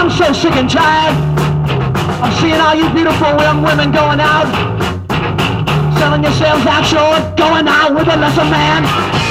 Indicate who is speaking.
Speaker 1: I'm so sick and tired of seeing all you beautiful young women going out, selling yourselves out short, going out with a lesser man.